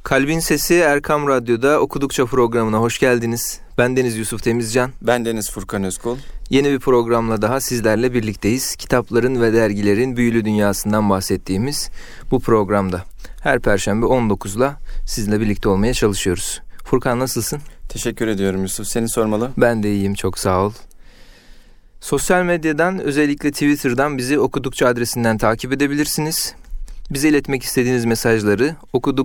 Kalbin Sesi Erkam Radyo'da Okudukça programına hoş geldiniz. Ben Deniz Yusuf Temizcan. Ben Deniz Furkan Özkul. Yeni bir programla daha sizlerle birlikteyiz. Kitapların ve dergilerin büyülü dünyasından bahsettiğimiz bu programda. Her Perşembe 19'la sizinle birlikte olmaya çalışıyoruz. Furkan, nasılsın? Teşekkür ediyorum Yusuf. Seni sormalı. Ben de iyiyim, çok sağ ol. Sosyal medyadan, özellikle Twitter'dan bizi Okudukça adresinden takip edebilirsiniz. Bize iletmek istediğiniz mesajları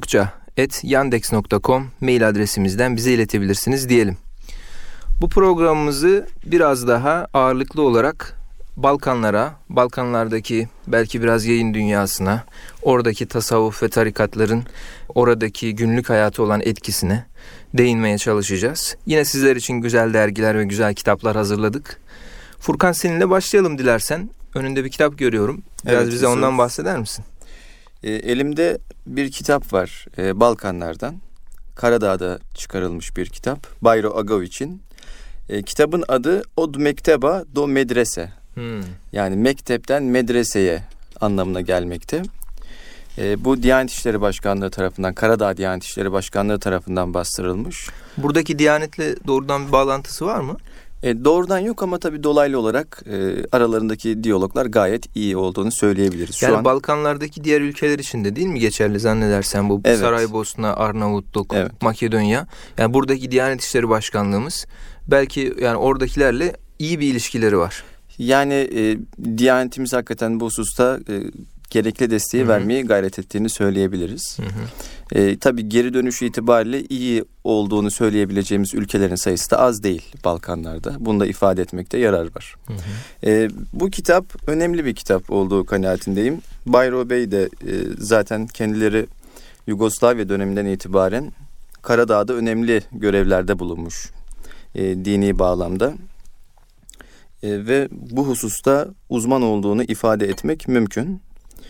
okudukça@yandex.com mail adresimizden bize iletebilirsiniz diyelim. Bu programımızı biraz daha ağırlıklı olarak Balkanlara, Balkanlardaki belki biraz yayın dünyasına, oradaki tasavvuf ve tarikatların oradaki günlük hayatı olan etkisine değinmeye çalışacağız. Yine sizler için güzel dergiler ve güzel kitaplar hazırladık. Furkan, seninle başlayalım dilersen. Önünde bir kitap görüyorum. Biraz bize ondan bahseder misin? Elimde bir kitap var Balkanlardan. Karadağ'da çıkarılmış bir kitap. Bayro Agoviç'in. Kitabın adı Od Mekteba do Medrese. Yani mektepten medreseye anlamına gelmekte. Bu Diyanet İşleri Başkanlığı tarafından, Karadağ Diyanet İşleri Başkanlığı tarafından bastırılmış. Buradaki Diyanet'le doğrudan bir bağlantısı var mı? Doğrudan yok ama tabii dolaylı olarak aralarındaki diyaloglar gayet iyi olduğunu söyleyebiliriz. Yani Balkanlardaki diğer ülkeler için de değil mi geçerli zannedersen bu? Evet. Saraybosna, Arnavutluk, evet. Makedonya. Yani buradaki Diyanet İşleri Başkanlığımız belki yani oradakilerle iyi bir ilişkileri var. Yani Diyanetimiz hakikaten bu hususta gerekli desteği vermeye gayret ettiğini söyleyebiliriz. Tabii geri dönüş itibariyle iyi olduğunu söyleyebileceğimiz ülkelerin sayısı da az değil Balkanlarda. Bunu da ifade etmekte yarar var. Bu kitap önemli bir kitap olduğu kanaatindeyim. Bayro Bey de zaten kendileri Yugoslavya döneminden itibaren Karadağ'da önemli görevlerde bulunmuş dini bağlamda. Ve bu hususta uzman olduğunu ifade etmek mümkün.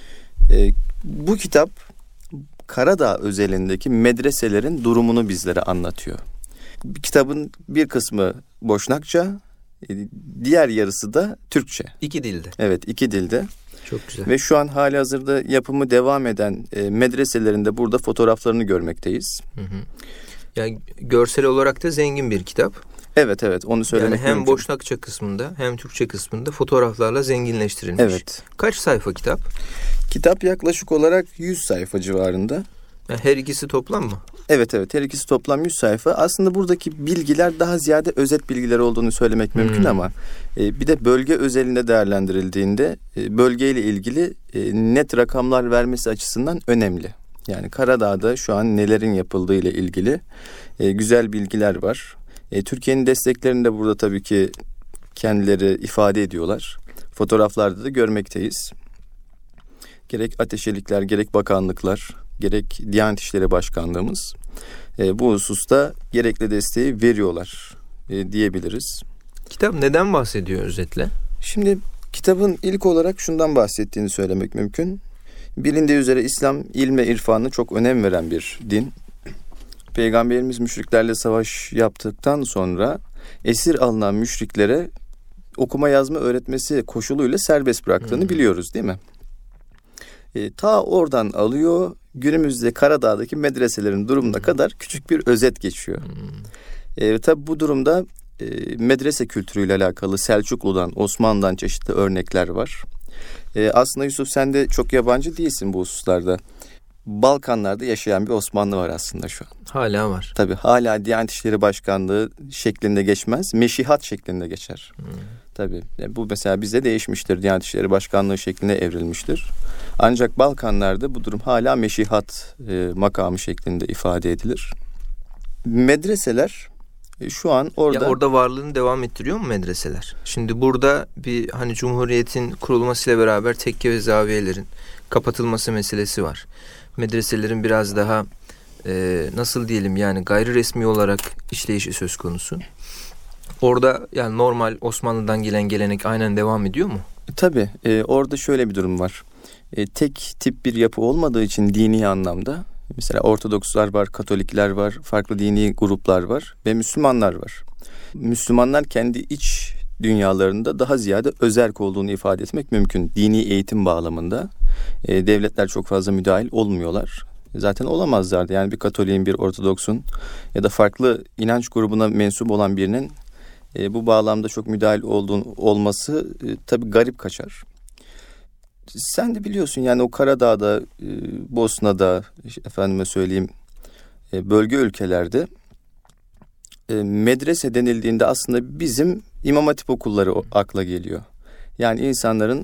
Bu kitap Karadağ özelindeki medreselerin durumunu bizlere anlatıyor. Kitabın bir kısmı Boşnakça, diğer yarısı da Türkçe. İki dilde. Evet, iki dilde. Çok güzel. Ve şu an halihazırda yapımı devam eden medreselerin de burada fotoğraflarını görmekteyiz. Yani görsel olarak da zengin bir kitap. Evet, onu söylemek yani hem mümkün. Boşnakça kısmında hem Türkçe kısmında fotoğraflarla zenginleştirilmiş. Evet. Kaç sayfa kitap? Kitap yaklaşık olarak 100 sayfa civarında. Yani her ikisi toplam mı? Evet, her ikisi toplam 100 sayfa. Aslında buradaki bilgiler daha ziyade özet bilgiler olduğunu söylemek mümkün ama bir de bölge özelinde değerlendirildiğinde bölgeyle ilgili net rakamlar vermesi açısından önemli. Yani Karadağ'da şu an nelerin yapıldığı ile ilgili güzel bilgiler var. Türkiye'nin desteklerini de burada tabii ki kendileri ifade ediyorlar. Fotoğraflarda da görmekteyiz. Gerek ateşelikler, gerek bakanlıklar, gerek Diyanet İşleri Başkanlığımız bu hususta gerekli desteği veriyorlar diyebiliriz. Kitap neden bahsediyor özetle? Şimdi kitabın ilk olarak şundan bahsettiğini söylemek mümkün. Bilindiği üzere İslam ilme irfanı çok önem veren bir din. Peygamberimiz müşriklerle savaş yaptıktan sonra esir alınan müşriklere okuma yazma öğretmesi koşuluyla serbest bıraktığını biliyoruz değil mi? Ta oradan alıyor, günümüzde Karadağ'daki medreselerin durumuna kadar küçük bir özet geçiyor. Tabi bu durumda medrese kültürüyle alakalı Selçuklu'dan, Osmanlı'dan çeşitli örnekler var. Aslında Yusuf, sen de çok yabancı değilsin bu hususlarda. Balkanlarda yaşayan bir Osmanlı var aslında şu an. Hala var. Tabii hala Diyanet İşleri Başkanlığı şeklinde geçmez, meşihat şeklinde geçer. Tabii bu mesela bizde değişmiştir. Diyanet İşleri Başkanlığı şeklinde evrilmiştir. Ancak Balkanlarda bu durum hala meşihat makamı şeklinde ifade edilir. Medreseler şu an orada... Ya orada varlığını devam ettiriyor mu medreseler? Şimdi burada bir hani Cumhuriyet'in kurulmasıyla beraber tekke ve zaviyelerin kapatılması meselesi var. Medreselerin biraz daha nasıl diyelim yani gayri resmi olarak işleyişi söz konusu. Orada yani normal Osmanlı'dan gelen gelenek aynen devam ediyor mu? Tabii orada şöyle bir durum var. Tek tip bir yapı olmadığı için dini anlamda mesela Ortodokslar var, Katolikler var, farklı dini gruplar var ve Müslümanlar var. Müslümanlar kendi iç dünyalarında daha ziyade özerk olduğunu ifade etmek mümkün. Dini eğitim bağlamında devletler çok fazla müdahil olmuyorlar. zaten olamazlardı. Yani bir Katolik'in, bir Ortodoks'un ya da farklı inanç grubuna mensup olan birinin bu bağlamda çok müdahil olması tabii garip kaçar. Sen de biliyorsun yani o Karadağ'da, Bosna'da, efendime söyleyeyim bölge ülkelerde medrese denildiğinde aslında bizim İmam Hatip okulları akla geliyor. Yani insanların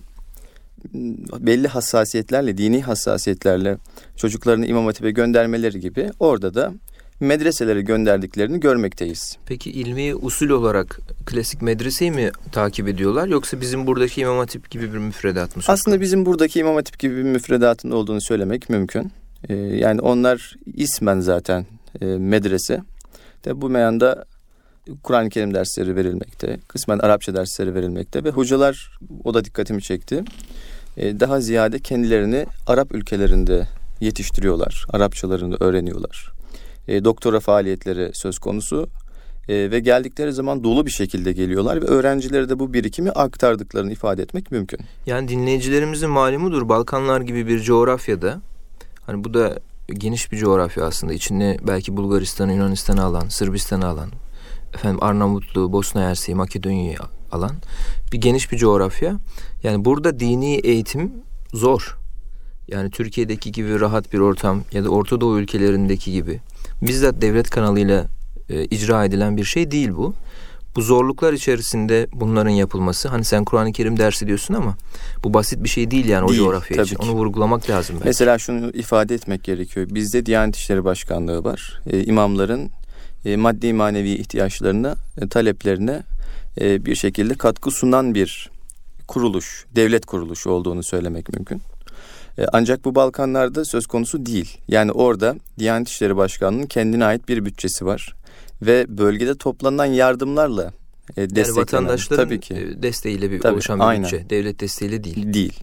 belli hassasiyetlerle, dini hassasiyetlerle çocuklarını İmam Hatip'e göndermeleri gibi orada da medreselere gönderdiklerini görmekteyiz. Peki ilmi usul olarak klasik medreseyi mi takip ediyorlar yoksa bizim buradaki İmam Hatip gibi bir müfredat mı? Aslında bizim buradaki İmam Hatip gibi bir müfredatın olduğunu söylemek mümkün. Yani onlar ismen zaten medrese. De bu meyanda Kur'an-ı Kerim dersleri verilmekte, kısmen Arapça dersleri verilmekte ve hocalar, o da dikkatimi çekti, daha ziyade kendilerini Arap ülkelerinde yetiştiriyorlar, Arapçalarını öğreniyorlar. Doktora faaliyetleri söz konusu ve geldikleri zaman dolu bir şekilde geliyorlar ve öğrencilere de bu birikimi aktardıklarını ifade etmek mümkün. Yani dinleyicilerimizin malumudur, Balkanlar gibi bir coğrafyada, hani bu da geniş bir coğrafya aslında, içinde belki Bulgaristan'ı, Yunanistan'ı alan, Sırbistan'ı alan, Arnavutluğu, Bosna Hersek'i, Makedonya'yı alan bir geniş bir coğrafya. Yani burada dini eğitim zor. Yani Türkiye'deki gibi rahat bir ortam ya da Orta Doğu ülkelerindeki gibi bizzat devlet kanalıyla icra edilen bir şey değil bu. Bu zorluklar içerisinde bunların yapılması, hani sen Kur'an-ı Kerim dersi diyorsun ama bu basit bir şey değil yani değil, o coğrafya için. Ki. Onu vurgulamak lazım belki. Mesela şunu ifade etmek gerekiyor. Bizde Diyanet İşleri Başkanlığı var. İmamların maddi manevi ihtiyaçlarına, taleplerine bir şekilde katkı sunan bir kuruluş, devlet kuruluşu olduğunu söylemek mümkün. Ancak bu Balkanlarda söz konusu değil. Yani orada Diyanet İşleri Başkanlığı'nın kendine ait bir bütçesi var. Ve bölgede toplanan yardımlarla desteklenen. Yani vatandaşların tabii ki. Desteğiyle Tabii, oluşan bir aynen. bütçe. Devlet desteğiyle değil. Değil.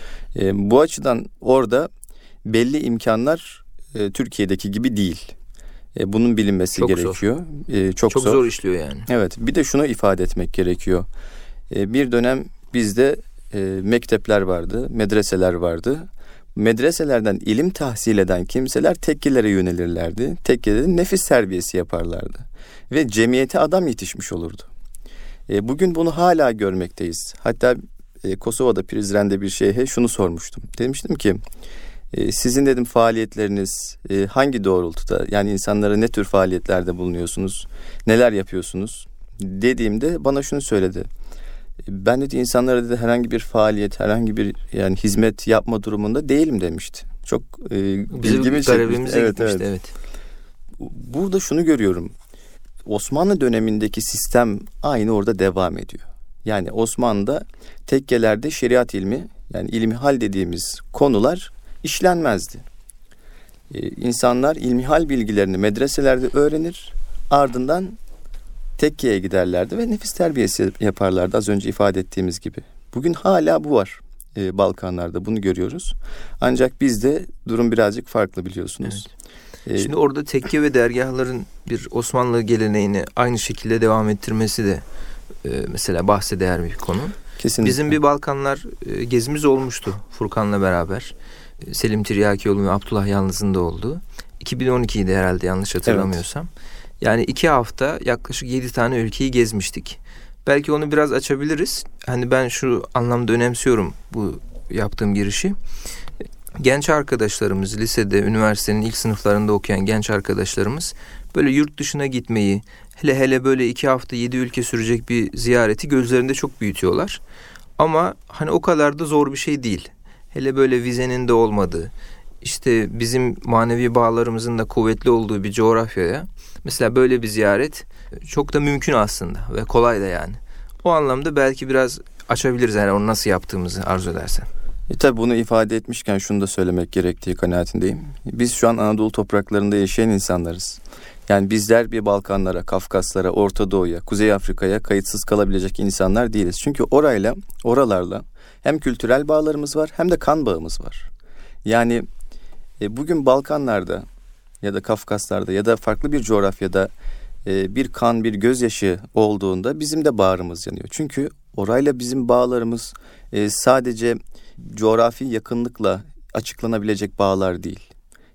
Bu açıdan orada belli imkanlar Türkiye'deki gibi değil. Bunun bilinmesi çok gerekiyor. Çok zor işliyor yani. Evet. Bir de şunu ifade etmek gerekiyor. Bir dönem bizde mektepler vardı, medreseler vardı. Medreselerden ilim tahsil eden kimseler tekkelere yönelirlerdi. Tekkelerde nefis terbiyesi yaparlardı. Ve cemiyete adam yetişmiş olurdu. Bugün bunu hala görmekteyiz. Hatta Kosova'da Prizren'de bir şeyhe şunu sormuştum. Demiştim ki sizin dedim faaliyetleriniz hangi doğrultuda, yani insanlara ne tür faaliyetlerde bulunuyorsunuz, neler yapıyorsunuz dediğimde bana şunu söyledi. Ben dedi insanlara dedi herhangi bir faaliyet, herhangi bir yani hizmet yapma durumunda değilim demişti. Çok ilgimi çekmişti. Evet. Burada şunu görüyorum. Osmanlı dönemindeki sistem aynı orada devam ediyor. Yani Osmanlı'da tekkelerde şeriat ilmi, yani ilmihal dediğimiz konular işlenmezdi. İnsanlar ilmihal bilgilerini medreselerde öğrenir, ardından tekkeye giderlerdi ve nefis terbiyesi yaparlardı az önce ifade ettiğimiz gibi. Bugün hala bu var Balkanlarda, bunu görüyoruz. Ancak bizde durum birazcık farklı biliyorsunuz. Evet. Şimdi orada tekke ve dergahların bir Osmanlı geleneğini aynı şekilde devam ettirmesi de mesela bahse değer bir konu. Kesinlikle. Bizim bir Balkanlar gezimiz olmuştu Furkan'la beraber. Selim Tiryakioğlu ve Abdullah Yalnız'ın da olduğu. 2012'ydi herhalde yanlış hatırlamıyorsam. Evet. Yani 2 hafta yaklaşık 7 tane ülkeyi gezmiştik. Belki onu biraz açabiliriz. Hani ben şu anlamda önemsiyorum bu yaptığım girişi. Genç arkadaşlarımız, lisede, üniversitenin ilk sınıflarında okuyan genç arkadaşlarımız böyle yurt dışına gitmeyi, hele böyle 2 hafta 7 ülke sürecek bir ziyareti gözlerinde çok büyütüyorlar. Ama hani o kadar da zor bir şey değil. Hele böyle vizenin de olmadığı, işte bizim manevi bağlarımızın da kuvvetli olduğu bir coğrafyaya mesela böyle bir ziyaret çok da mümkün aslında ve kolay da yani. O anlamda belki biraz açabiliriz yani onu nasıl yaptığımızı arzu edersen. Tabii bunu ifade etmişken şunu da söylemek gerektiği kanaatindeyim. Biz şu an Anadolu topraklarında yaşayan insanlarız. Yani bizler bir Balkanlara, Kafkaslara, Orta Doğu'ya, Kuzey Afrika'ya kayıtsız kalabilecek insanlar değiliz. Çünkü oralarla hem kültürel bağlarımız var hem de kan bağımız var. Yani bugün Balkanlarda ya da Kafkaslar'da ya da farklı bir coğrafyada bir kan, bir gözyaşı olduğunda bizim de bağrımız yanıyor. Çünkü orayla bizim bağlarımız sadece coğrafi yakınlıkla açıklanabilecek bağlar değil.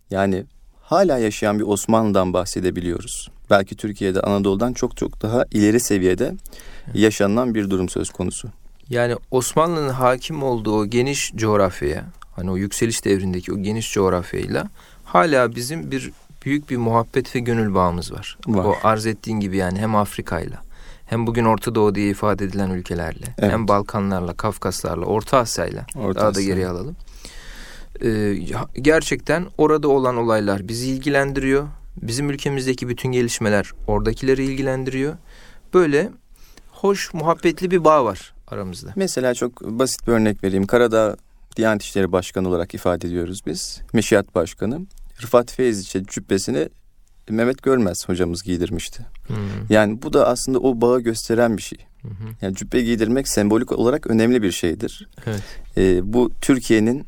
Yani hala yaşayan bir Osmanlı'dan bahsedebiliyoruz. Belki Türkiye'de Anadolu'dan çok çok daha ileri seviyede yaşanılan bir durum söz konusu. Yani Osmanlı'nın hakim olduğu o geniş coğrafyaya, hani o yükseliş devrindeki o geniş coğrafyayla hala bizim büyük bir muhabbet ve gönül bağımız var. O arz ettiğin gibi yani hem Afrika'yla, hem bugün Orta Doğu diye ifade edilen ülkelerle, hem Balkanlarla, Kafkaslarla, Orta Asya'yla, daha da geriye alalım. Gerçekten orada olan olaylar bizi ilgilendiriyor. Bizim ülkemizdeki bütün gelişmeler oradakileri ilgilendiriyor. Böyle hoş, muhabbetli bir bağ var aramızda. Mesela çok basit bir örnek vereyim. Karadağ Diyanet İşleri Başkanı olarak ifade ediyoruz biz. Meşiyat Başkanı. Rıfat Feyziç'e cübbesini Mehmet Görmez hocamız giydirmişti. Yani bu da aslında o bağı gösteren bir şey. Yani cübbe giydirmek sembolik olarak önemli bir şeydir. Evet. Bu Türkiye'nin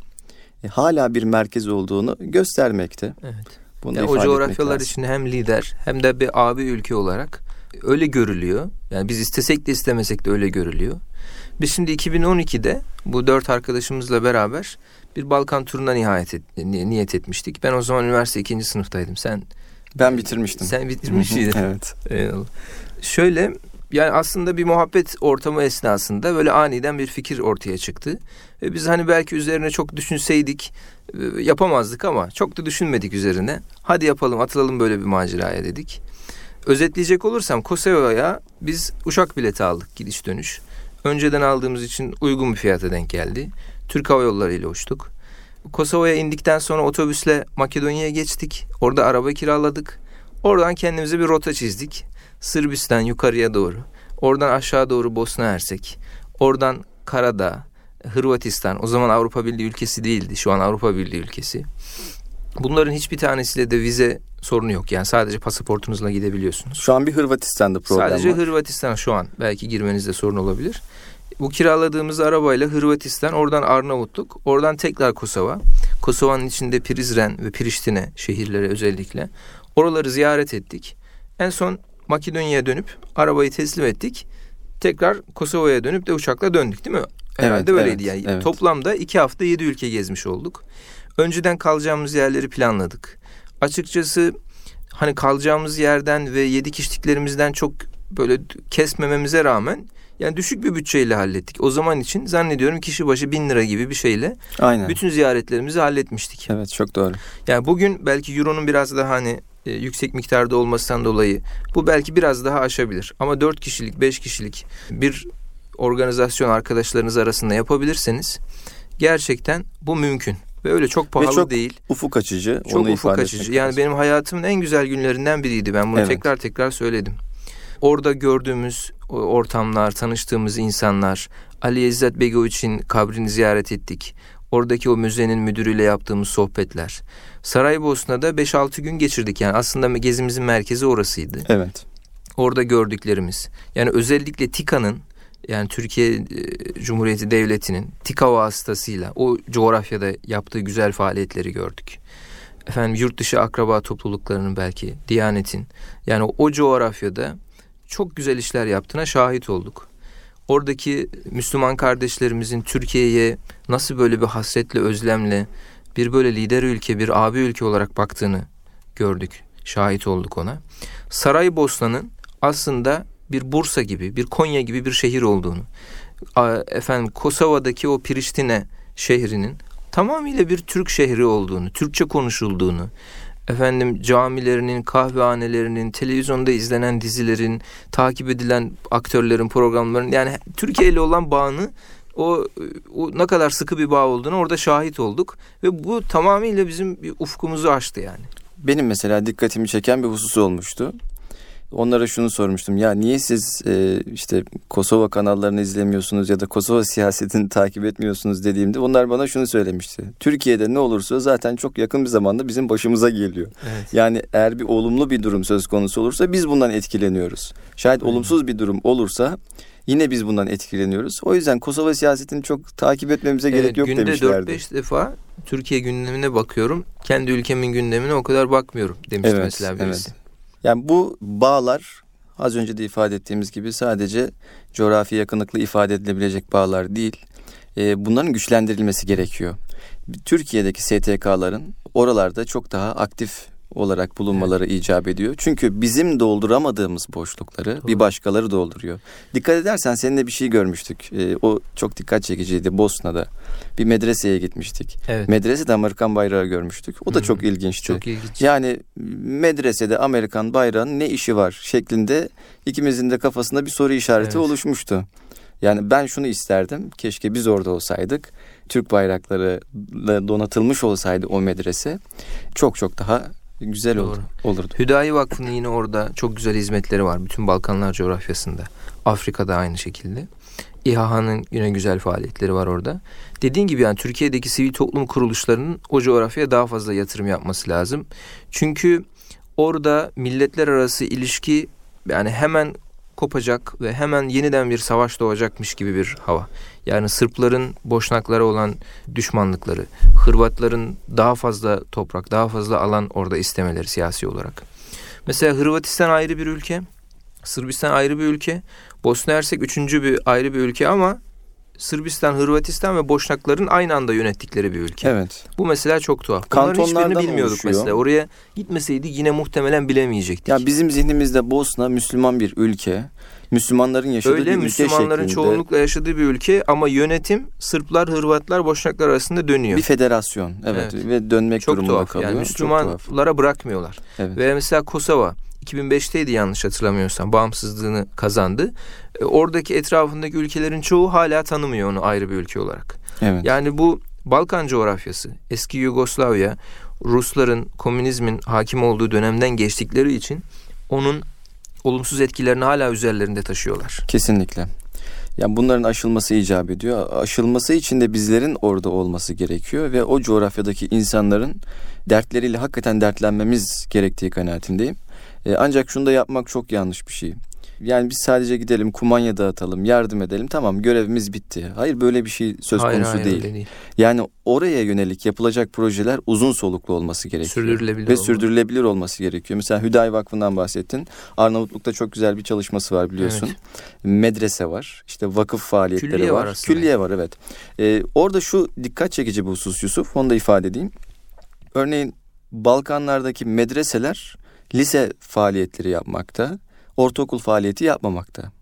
hala bir merkez olduğunu göstermekte. Evet. Bunu yani o coğrafyalar için hem lider hem de bir abi ülke olarak öyle görülüyor. Yani biz istesek de istemesek de öyle görülüyor. Biz şimdi 2012'de bu 4 arkadaşımızla beraber bir Balkan turuna niyet etmiştik. Ben o zaman üniversite 2. sınıftaydım. Ben bitirmiştim. Sen bitirmiş miydin? Evet. Eyvallah. Şöyle, yani aslında bir muhabbet ortamı esnasında böyle aniden bir fikir ortaya çıktı. Ve biz hani belki üzerine çok düşünseydik yapamazdık ama çok da düşünmedik üzerine. Hadi yapalım, atılalım böyle bir maceraya dedik. Özetleyecek olursam Kosova'ya biz uçak bileti aldık, gidiş dönüş. Önceden aldığımız için uygun bir fiyata denk geldi. Türk Hava Yolları ile uçtuk. Kosova'ya indikten sonra otobüsle Makedonya'ya geçtik. Orada araba kiraladık. Oradan kendimize bir rota çizdik. Sırbistan yukarıya doğru. Oradan aşağı doğru Bosna Hersek. Oradan Karadağ, Hırvatistan. O zaman Avrupa Birliği ülkesi değildi. Şu an Avrupa Birliği ülkesi. Bunların hiçbir tanesiyle de vize sorunu yok. Yani sadece pasaportunuzla gidebiliyorsunuz. Şu an bir Hırvatistan'da problem sadece var. Sadece Hırvatistan şu an. Belki girmenizde sorun olabilir. Bu kiraladığımız arabayla Hırvatistan, oradan Arnavutluk, oradan tekrar Kosova. Kosova'nın içinde Prizren ve Priştine şehirleri özellikle. Oraları ziyaret ettik. En son Makedonya'ya dönüp arabayı teslim ettik. Tekrar Kosova'ya dönüp de uçakla döndük değil mi? Herhalde öyleydi yani. Evet. Toplamda 2 hafta 7 ülke gezmiş olduk. Önceden kalacağımız yerleri planladık. Açıkçası hani kalacağımız yerden ve yedik içtiklerimizden çok böyle kesmememize rağmen yani düşük bir bütçeyle hallettik. O zaman için zannediyorum kişi başı 1000 lira gibi bir şeyle bütün ziyaretlerimizi halletmiştik. Evet, çok doğru. Yani bugün belki euronun biraz daha hani yüksek miktarda olmasından dolayı bu belki biraz daha aşabilir. Ama 4 kişilik 5 kişilik bir organizasyon arkadaşlarınız arasında yapabilirseniz gerçekten bu mümkün. Ve öyle çok pahalı çok değil. Ufuk açıcı. Çok ufuk açıcı. Yani benim hayatımın en güzel günlerinden biriydi. Ben bunu tekrar söyledim. Orada gördüğümüz ortamlar, tanıştığımız insanlar, Ali İzzet Begoviç'in kabrini ziyaret ettik. Oradaki o müzenin müdürüyle yaptığımız sohbetler. Saraybosna'da 5-6 gün geçirdik. Yani aslında gezimizin merkezi orasıydı. Evet. Orada gördüklerimiz. Yani özellikle TİKA'nın, yani Türkiye Cumhuriyeti Devleti'nin TİKA vasıtasıyla o coğrafyada yaptığı güzel faaliyetleri gördük. Yurt dışı akraba topluluklarının belki, Diyanet'in, yani o coğrafyada çok güzel işler yaptığına şahit olduk. Oradaki Müslüman kardeşlerimizin Türkiye'ye nasıl böyle bir hasretle, özlemle, bir böyle lider ülke, bir abi ülke olarak baktığını gördük, şahit olduk ona. Saraybosna'nın aslında bir Bursa gibi, bir Konya gibi bir şehir olduğunu, Kosova'daki o Priştine şehrinin tamamıyla bir Türk şehri olduğunu, Türkçe konuşulduğunu, camilerinin, kahvehanelerinin, televizyonda izlenen dizilerin, takip edilen aktörlerin, programların, yani Türkiye ile olan bağını, o ne kadar sıkı bir bağ olduğunu orada şahit olduk ve bu tamamıyla bizim bir ufkumuzu aştı yani. Benim mesela dikkatimi çeken bir husus olmuştu. Onlara şunu sormuştum. Ya niye siz işte Kosova kanallarını izlemiyorsunuz ya da Kosova siyasetini takip etmiyorsunuz dediğimde onlar bana şunu söylemişti. Türkiye'de ne olursa zaten çok yakın bir zamanda bizim başımıza geliyor. Evet. Yani eğer bir olumlu bir durum söz konusu olursa biz bundan etkileniyoruz. Şayet olumsuz bir durum olursa yine biz bundan etkileniyoruz. O yüzden Kosova siyasetini çok takip etmemize gerek yok demişlerdi. Günde 4-5 defa Türkiye gündemine bakıyorum. Kendi ülkemin gündemine o kadar bakmıyorum demişti mesela birisi. Evet. Yani bu bağlar az önce de ifade ettiğimiz gibi sadece coğrafi yakınlıkla ifade edilebilecek bağlar değil. Bunların güçlendirilmesi gerekiyor. Türkiye'deki STK'ların oralarda çok daha aktif olarak bulunmaları icap ediyor. Çünkü bizim dolduramadığımız boşlukları bir başkaları dolduruyor. Dikkat edersen seninle bir şey görmüştük. O çok dikkat çekiciydi Bosna'da. Bir medreseye gitmiştik. Evet. Medresede Amerikan bayrağı görmüştük. O da çok ilginçti. Çok ilginç. Yani medresede Amerikan bayrağının ne işi var şeklinde ikimizin de kafasında bir soru işareti oluşmuştu. Yani ben şunu isterdim. Keşke biz orada olsaydık. Türk bayraklarıyla donatılmış olsaydı o medrese çok çok daha güzel olurdu. Hüdayi Vakfı'nın yine orada çok güzel hizmetleri var. Bütün Balkanlar coğrafyasında. Afrika'da aynı şekilde. İHA'nın yine güzel faaliyetleri var orada. Dediğin gibi yani Türkiye'deki sivil toplum kuruluşlarının o coğrafyaya daha fazla yatırım yapması lazım. Çünkü orada milletler arası ilişki yani hemen kopacak ve hemen yeniden bir savaş doğacakmış gibi bir hava. Yani Sırpların Boşnaklara olan düşmanlıkları, Hırvatların daha fazla toprak, daha fazla alan orada istemeleri siyasi olarak. Mesela Hırvatistan ayrı bir ülke, Sırbistan ayrı bir ülke, Bosna Hersek üçüncü bir ayrı bir ülke ama Sırbistan, Hırvatistan ve Boşnakların aynı anda yönettikleri bir ülke. Evet. Bu mesela çok tuhaf. Bunların hiçbirini bilmiyorduk oluşuyor. Mesela. Oraya gitmeseydi yine muhtemelen bilemeyecektik. Ya bizim zihnimizde Bosna Müslüman bir ülke. Müslümanların yaşadığı bir ülke şeklinde. Müslümanların çoğunlukla yaşadığı bir ülke ama yönetim Sırplar, Hırvatlar, Boşnaklar arasında dönüyor. Bir federasyon evet. Ve dönmek çok durumunda tuhaf. kalıyor. Yani Müslümanlara bırakmıyorlar. Evet. Ve mesela Kosova 2005'teydi yanlış hatırlamıyorsam bağımsızlığını kazandı. Oradaki etrafındaki ülkelerin çoğu hala tanımıyor onu ayrı bir ülke olarak. Evet. Yani bu Balkan coğrafyası, eski Yugoslavya, Rusların, komünizmin hakim olduğu dönemden geçtikleri için onun olumsuz etkilerini hala üzerlerinde taşıyorlar. Kesinlikle. Yani bunların aşılması icap ediyor. Aşılması için de bizlerin orada olması gerekiyor ve o coğrafyadaki insanların dertleriyle hakikaten dertlenmemiz gerektiği kanaatindeyim. Ancak şunu da yapmak çok yanlış bir şey. Yani biz sadece gidelim kumanya dağıtalım, yardım edelim. Tamam görevimiz bitti. Hayır böyle bir şey söz konusu değil. Yani oraya yönelik yapılacak projeler uzun soluklu olması gerekiyor. Sürdürülebilir olması gerekiyor. Mesela Hüdayi Vakfı'ndan bahsettin. Arnavutluk'ta çok güzel bir çalışması var biliyorsun. Evet. Medrese var. İşte vakıf faaliyetleri Külliye var. Külliye var evet. Orada şu dikkat çekici bir husus Yusuf. Onu da ifade edeyim. Örneğin Balkanlardaki medreseler lise faaliyetleri yapmakta. Ortaokul faaliyeti yapmamakta.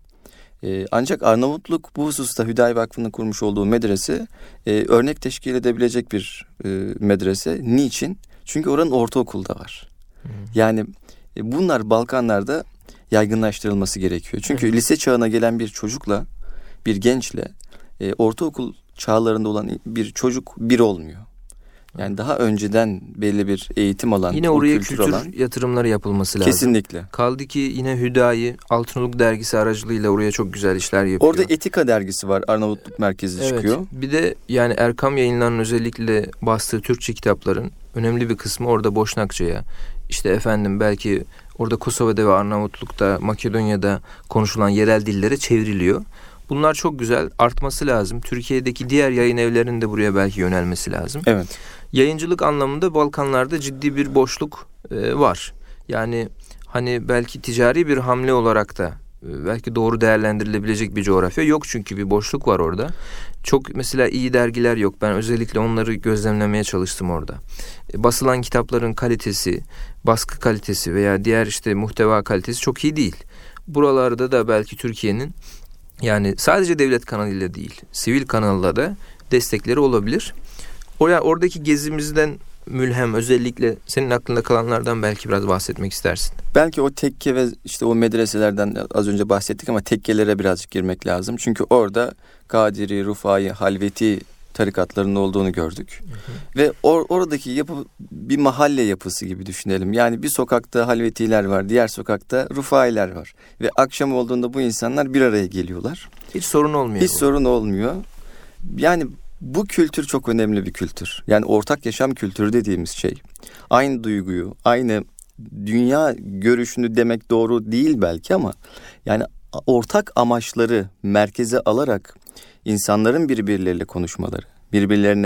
Ancak Arnavutluk bu hususta Hüdayi Vakfı'nın kurmuş olduğu medrese örnek teşkil edebilecek bir medrese. Niçin? Çünkü oranın ortaokulu da var. Yani bunlar Balkanlarda yaygınlaştırılması gerekiyor. Çünkü lise çağına gelen bir çocukla, bir gençle ortaokul çağlarında olan bir çocuk bir olmuyor. Yani daha önceden belli bir eğitim alan, yine oraya kültür yatırımları yapılması lazım. Kesinlikle. Kaldı ki yine Hüdayi Altınoluk dergisi aracılığıyla oraya çok güzel işler yapıyor. Orada Etika dergisi var. Arnavutluk merkezi çıkıyor. Bir de yani Erkam Yayınları'nın özellikle bastığı Türkçe kitapların önemli bir kısmı orada Boşnakça'ya, işte efendim belki orada Kosova'da ve Arnavutluk'ta, Makedonya'da konuşulan yerel dillere çevriliyor. Bunlar çok güzel, artması lazım. Türkiye'deki diğer yayın evlerinin de buraya belki yönelmesi lazım. Evet. Yayıncılık anlamında Balkanlarda ciddi bir boşluk var. Yani hani belki ticari bir hamle olarak da belki doğru değerlendirilebilecek bir coğrafya yok çünkü bir boşluk var orada. Çok mesela iyi dergiler yok. Ben özellikle onları gözlemlemeye çalıştım orada. Basılan kitapların kalitesi, baskı kalitesi veya diğer işte muhteva kalitesi çok iyi değil. Buralarda da belki Türkiye'nin yani sadece devlet kanalıyla değil, sivil kanalla da destekleri olabilir. Oradaki gezimizden mülhem özellikle senin aklında kalanlardan belki biraz bahsetmek istersin. Belki o tekke ve işte o medreselerden az önce bahsettik ama tekkelere birazcık girmek lazım. Çünkü orada Kadiri, Rufai, Halveti tarikatlarının olduğunu gördük. Ve oradaki yapı bir mahalle yapısı gibi düşünelim. Yani bir sokakta Halvetiler var, diğer sokakta Rufailer var. Ve akşam olduğunda bu insanlar bir araya geliyorlar. Hiç sorun olmuyor. Hiç sorun olmuyor. Yani bu kültür çok önemli bir kültür. Yani ortak yaşam kültürü dediğimiz şey. Aynı duyguyu, aynı dünya görüşünü demek doğru değil belki ama yani ortak amaçları merkeze alarak insanların birbirleriyle konuşmaları, birbirlerine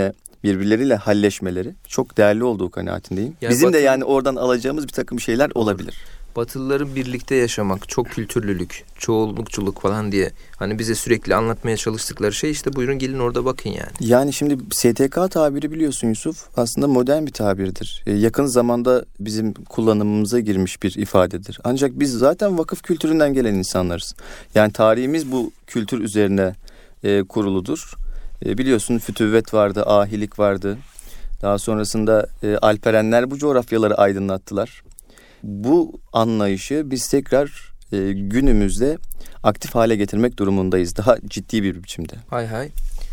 birbirleriyle halleşmeleri çok değerli olduğu kanaatindeyim. Yani bizim de yani oradan alacağımız bir takım şeyler olabilir. Batılıların birlikte yaşamak, çok kültürlülük, çoğunlukçuluk falan diye hani bize sürekli anlatmaya çalıştıkları şey işte buyurun gelin orada bakın yani. Yani şimdi STK tabiri biliyorsun Yusuf aslında modern bir tabirdir. Yakın zamanda bizim kullanımımıza girmiş bir ifadedir. Ancak biz zaten vakıf kültüründen gelen insanlarız. Yani tarihimiz bu kültür üzerine kuruludur. Biliyorsun fütüvvet vardı, ahilik vardı. Daha sonrasında Alperenler bu coğrafyaları aydınlattılar. Bu anlayışı biz tekrar günümüzde aktif hale getirmek durumundayız. Daha ciddi bir biçimde. Hay hay.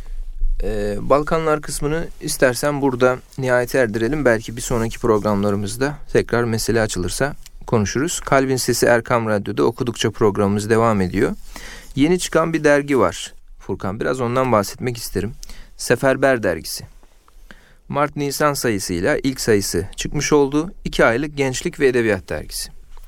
Balkanlar kısmını istersen burada nihayete erdirelim. Belki bir sonraki programlarımızda tekrar mesele açılırsa konuşuruz. Kalbin Sesi Erkam Radyo'da okudukça programımız devam ediyor. Yeni çıkan bir dergi var Furkan. Biraz ondan bahsetmek isterim. Seferber dergisi. Mart-Nisan sayısıyla ilk sayısı çıkmış oldu. 2 aylık gençlik ve edebiyat dergisi.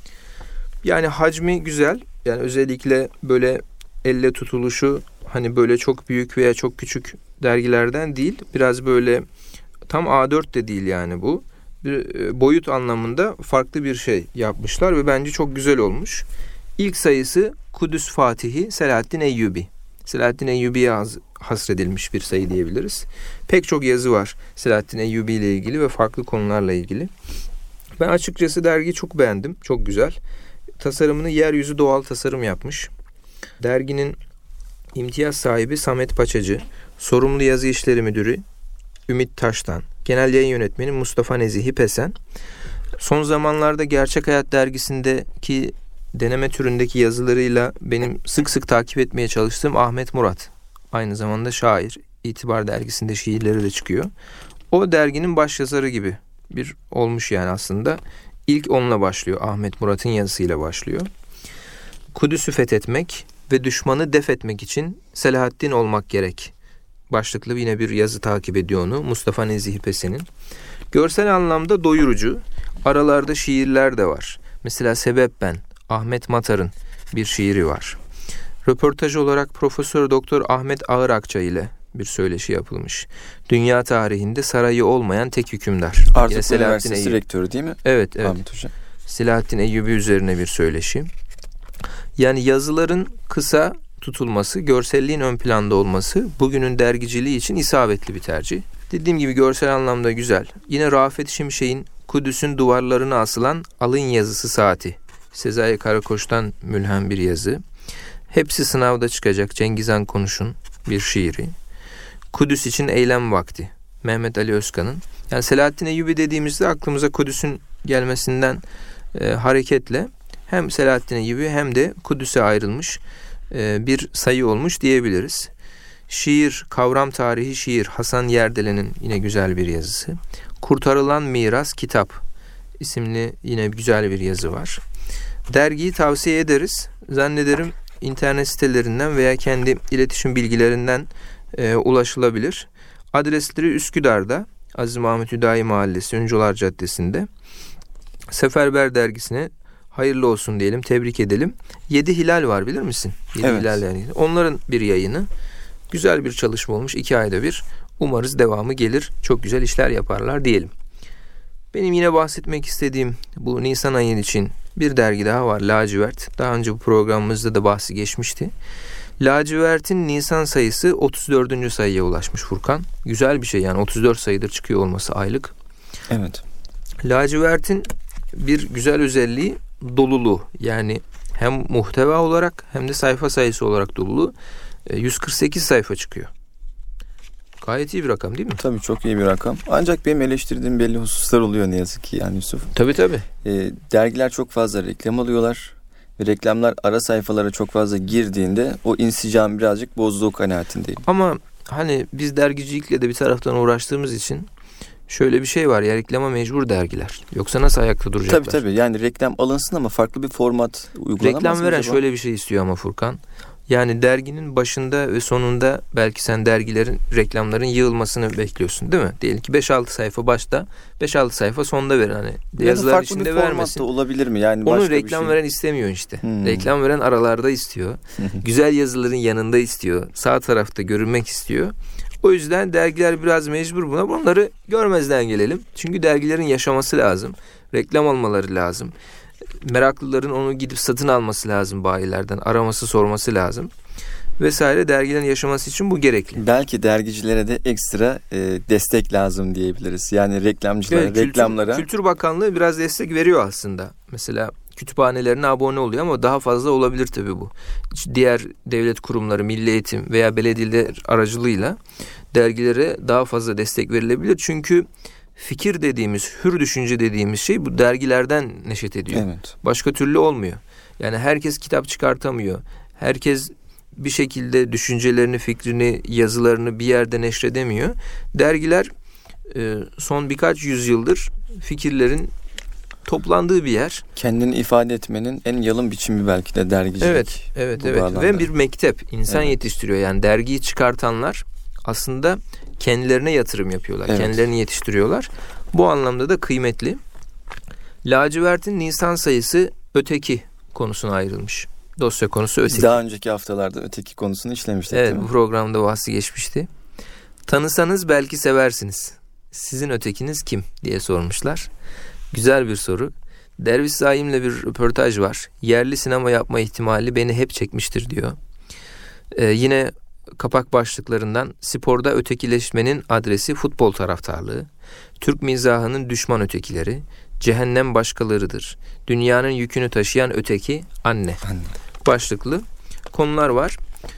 Yani hacmi güzel. Yani özellikle böyle elle tutuluşu hani böyle çok büyük veya çok küçük dergilerden değil. Biraz böyle tam A4 de değil yani bu. Bir boyut anlamında farklı bir şey yapmışlar ve bence çok güzel olmuş. İlk sayısı Kudüs Fatihi Selahaddin Eyyubi. Selahaddin Eyyubi'ye hasredilmiş bir sayı diyebiliriz. Pek çok yazı var Selahaddin Eyyubi ile ilgili ve farklı konularla ilgili. Ben açıkçası dergiyi çok beğendim. Çok güzel. Tasarımını Yeryüzü Doğal Tasarım yapmış. Derginin imtiyaz sahibi Samet Paçacı, sorumlu yazı işleri müdürü Ümit Taştan, genel yayın yönetmeni Mustafa Nezihi Pesen. Son zamanlarda Gerçek Hayat dergisindeki deneme türündeki yazılarıyla benim sık sık takip etmeye çalıştığım Ahmet Murat. Aynı zamanda şair. İtibar dergisinde şiirleri de çıkıyor. O derginin başyazarı gibi bir olmuş yani aslında. İlk onunla başlıyor. Ahmet Murat'ın yazısıyla başlıyor. Kudüs'ü fethetmek ve düşmanı def etmek için Selahaddin olmak gerek. Başlıklı yine bir yazı takip ediyor onu. Mustafa Nezihi Pesen'in. Görsel anlamda doyurucu. Aralarda şiirler de var. Mesela Sebep Ben. Ahmet Matar'ın bir şiiri var. Röportaj olarak Profesör Doktor Ahmet Ağırakça ile bir söyleşi yapılmış. Dünya tarihinde sarayı olmayan tek hükümdar. Artık üniversitesi rektörü değil mi? Evet, evet. Ahmet Hocam. Selahaddin Eyyubi üzerine bir söyleşi. Yani yazıların kısa tutulması, görselliğin ön planda olması bugünün dergiciliği için isabetli bir tercih. Dediğim gibi görsel anlamda güzel. Yine Rafet Şimşek'in Kudüs'ün duvarlarına asılan alın yazısı saati. Sezai Karakoç'tan mülhem bir yazı. Hepsi sınavda çıkacak Cengiz Han Konuş'un bir şiiri. Kudüs için eylem vakti. Mehmet Ali Özkan'ın. Yani Selahaddin Eyyubi dediğimizde aklımıza Kudüs'ün gelmesinden hareketle hem Selahaddin Eyyubi hem de Kudüs'e ayrılmış bir sayı olmuş diyebiliriz. Şiir, kavram tarihi şiir. Hasan Yerdelen'in yine güzel bir yazısı. Kurtarılan Miras Kitap isimli yine güzel bir yazı var. Dergiyi tavsiye ederiz. Zannederim internet sitelerinden veya kendi iletişim bilgilerinden ulaşılabilir. Adresleri Üsküdar'da Aziz Mahmut Hüdayi Mahallesi Öncüler Caddesi'nde. Seferber dergisine hayırlı olsun diyelim, tebrik edelim. 7 Hilal var bilir misin? 7 evet. Hilal yani. Onların bir yayını. Güzel bir çalışma olmuş 2 ayda bir. Umarız devamı gelir. Çok güzel işler yaparlar diyelim. Benim yine bahsetmek istediğim bu Nisan ayı için bir dergi daha var, Lacivert. Daha önce bu programımızda da bahsi geçmişti. Lacivert'in Nisan sayısı 34. sayıya ulaşmış Furkan. Güzel bir şey yani 34 sayıdır çıkıyor olması aylık. Evet. Lacivert'in bir güzel özelliği doluluğu. Yani hem muhteva olarak hem de sayfa sayısı olarak doluluğu. 148 sayfa çıkıyor. Gayet iyi bir rakam değil mi? Tabii çok iyi bir rakam. Ancak benim eleştirdiğim belli hususlar oluyor ne yazık ki yani Yusuf. Tabii. Dergiler çok fazla reklam alıyorlar. Ve reklamlar ara sayfalara çok fazla girdiğinde o insicam birazcık bozduğu kanaatindeyim. Ama hani biz dergicilikle de bir taraftan uğraştığımız için şöyle bir şey var ya, reklama mecbur dergiler. Yoksa nasıl ayakta duracaklar? Tabii yani reklam alınsın ama farklı bir format uygulanamaz. Reklam veren şöyle bir şey istiyor ama Furkan. Yani derginin başında ve sonunda belki sen reklamların yığılmasını bekliyorsun değil mi? Diyelim ki 5-6 sayfa başta, 5-6 sayfa sonda ver. Hani yazılar içinde vermesin. Olabilir mi? Yani onu reklam veren istemiyor işte. Reklam veren aralarda istiyor. Güzel yazıların yanında istiyor. Sağ tarafta görünmek istiyor. O yüzden dergiler biraz mecbur buna. Bunları görmezden gelelim. Çünkü dergilerin yaşaması lazım. Reklam almaları lazım. Meraklıların onu gidip satın alması lazım bayilerden. Araması, sorması lazım. Vesaire, dergilerin yaşaması için bu gerekli. Belki dergicilere de ekstra destek lazım diyebiliriz. Yani reklamcılara, Evet, reklamlara. Kültür Bakanlığı biraz destek veriyor aslında. Mesela kütüphanelerine abone oluyor ama daha fazla olabilir tabii bu. Diğer devlet kurumları, milli eğitim veya belediyeler aracılığıyla dergilere daha fazla destek verilebilir. Çünkü fikir dediğimiz, hür düşünce dediğimiz şey bu dergilerden neşet ediyor. Evet. Başka türlü olmuyor. Yani herkes kitap çıkartamıyor. Herkes bir şekilde düşüncelerini, fikrini, yazılarını bir yerde neşredemiyor. Dergiler son birkaç yüzyıldır fikirlerin toplandığı bir yer. Kendini ifade etmenin en yalın biçimi belki de dergicilik. Evet. Ve bir mektep, insan yetiştiriyor. Yani dergiyi çıkartanlar aslında kendilerine yatırım yapıyorlar. Evet. Kendilerini yetiştiriyorlar. Bu anlamda da kıymetli. Lacivert'in Nisan sayısı öteki konusuna ayrılmış. Dosya konusu öteki. Biz daha önceki haftalarda öteki konusunu işlemiştik. Evet, bu programda bahsi geçmişti. Tanısanız belki seversiniz. Sizin ötekiniz kim diye sormuşlar. Güzel bir soru. Derviş Zaim'le bir röportaj var. Yerli sinema yapma ihtimali beni hep çekmiştir diyor. Yine kapak başlıklarından sporda ötekileşmenin adresi futbol taraftarlığı. Türk mizahının düşman ötekileri. Cehennem başkalarıdır. Dünyanın yükünü taşıyan öteki anne. Başlıklı konular var.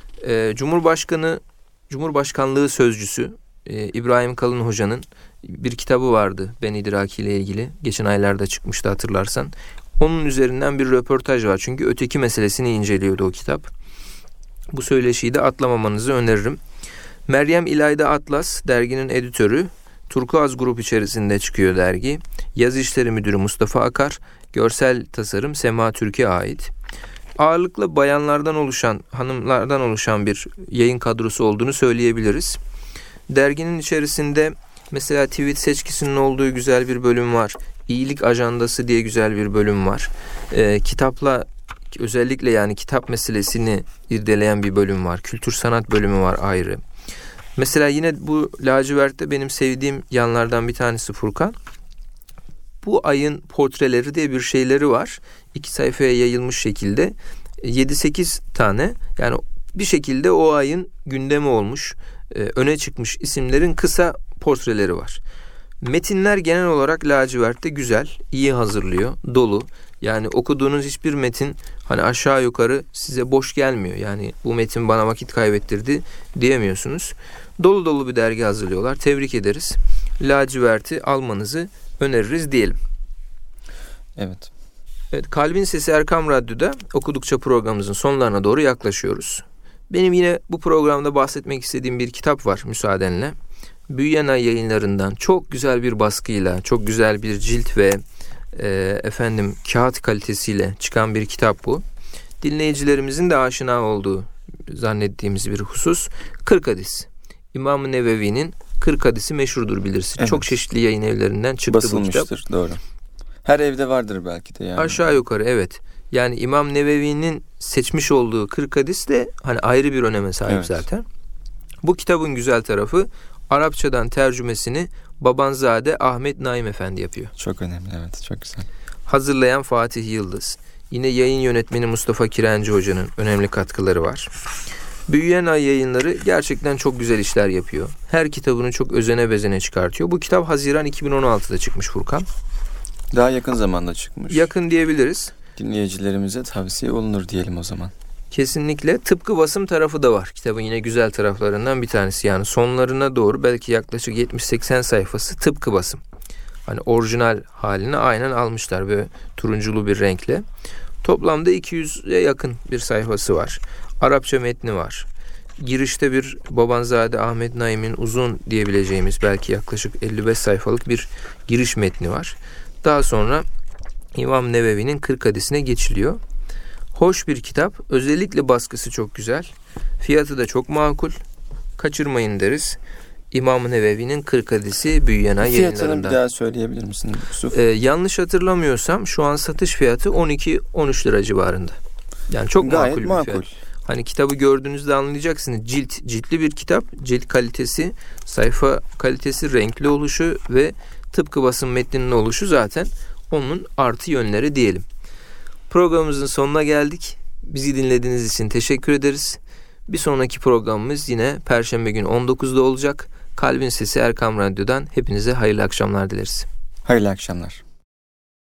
Cumhurbaşkanlığı sözcüsü İbrahim Kalın Hoca'nın bir kitabı vardı Ben İdraki ile ilgili. Geçen aylarda çıkmıştı, hatırlarsan. Onun üzerinden bir röportaj var. Çünkü öteki meselesini inceliyordu o kitap. Bu söyleşiyi de atlamamanızı öneririm. Meryem İlayda Atlas derginin editörü. Turkuaz Grup içerisinde çıkıyor dergi. Yazı işleri müdürü Mustafa Akar. Görsel tasarım Sema Türk'e ait. Ağırlıklı bayanlardan oluşan, hanımlardan oluşan bir yayın kadrosu olduğunu söyleyebiliriz. Derginin içerisinde mesela tweet seçkisinin olduğu güzel bir bölüm var. İyilik ajandası diye güzel bir bölüm var. Kitapla, özellikle yani kitap meselesini irdeleyen bir bölüm var. Kültür sanat bölümü var ayrı. Mesela yine bu lacivertte benim sevdiğim yanlardan bir tanesi Furkan. Bu ayın portreleri diye bir şeyleri var. 2 sayfaya yayılmış şekilde 7-8 tane, yani bir şekilde o ayın gündemi olmuş, öne çıkmış isimlerin kısa portreleri var. Metinler genel olarak lacivertte güzel, iyi hazırlıyor, dolu. Yani okuduğunuz hiçbir metin hani aşağı yukarı size boş gelmiyor. Yani bu metin bana vakit kaybettirdi diyemiyorsunuz. Dolu dolu bir dergi hazırlıyorlar. Tebrik ederiz. Lacivert'i almanızı öneririz diyelim. Evet. Evet, Kalbin Sesi Erkam Radyo'da okudukça programımızın sonlarına doğru yaklaşıyoruz. Benim yine bu programda bahsetmek istediğim bir kitap var müsaadenle. Büyüyen Ay Yayınlarından çok güzel bir baskıyla, çok güzel bir cilt ve kağıt kalitesiyle çıkan bir kitap bu. Dinleyicilerimizin de aşina olduğu zannettiğimiz bir husus. 40 hadis. İmam-ı Nevevi'nin 40 hadisi meşhurdur, bilirsin. Evet. Çok çeşitli yayın evlerinden çıktı bu kitap. Basılmıştır, doğru. Her evde vardır belki de yani. Aşağı yukarı evet. Yani İmam Nevevi'nin seçmiş olduğu 40 hadis de hani ayrı bir öneme sahip zaten. Bu kitabın güzel tarafı, Arapçadan tercümesini Babanzade Ahmet Naim Efendi yapıyor. Çok önemli, evet, çok güzel. Hazırlayan Fatih Yıldız. Yine yayın yönetmeni Mustafa Kirenci Hoca'nın önemli katkıları var. Büyüyen Ay Yayınları gerçekten çok güzel işler yapıyor. Her kitabını çok özene bezene çıkartıyor. Bu kitap Haziran 2016'da çıkmış Furkan. Daha yakın zamanda çıkmış. Yakın diyebiliriz. Dinleyicilerimize tavsiye olunur diyelim o zaman. Kesinlikle. Tıpkı basım tarafı da var. Kitabın yine güzel taraflarından bir tanesi. Yani sonlarına doğru belki yaklaşık 70-80 sayfası tıpkı basım. Hani orijinal halini aynen almışlar böyle turunculu bir renkle. Toplamda 200'e yakın bir sayfası var. Arapça metni var. Girişte bir Babanzade Ahmet Naim'in uzun diyebileceğimiz belki yaklaşık 55 sayfalık bir giriş metni var. Daha sonra İmam Nevevi'nin 40 hadisine geçiliyor. Hoş bir kitap. Özellikle baskısı çok güzel. Fiyatı da çok makul. Kaçırmayın deriz. İmam-ı Nevevi'nin 40 hadisi Büyüyen Ay Yayınlarından. Fiyatını bir daha söyleyebilir misin Yusuf? Yanlış hatırlamıyorsam şu an satış fiyatı 12-13 lira civarında. Yani çok gayet makul bir fiyat. Hani kitabı gördüğünüzde anlayacaksınız. Ciltli bir kitap. Cilt kalitesi, sayfa kalitesi, renkli oluşu ve tıpkı basın metninin oluşu zaten onun artı yönleri diyelim. Programımızın sonuna geldik. Bizi dinlediğiniz için teşekkür ederiz. Bir sonraki programımız yine Perşembe günü 19'da olacak. Kalbin Sesi Erkam Radyo'dan hepinize hayırlı akşamlar dileriz. Hayırlı akşamlar.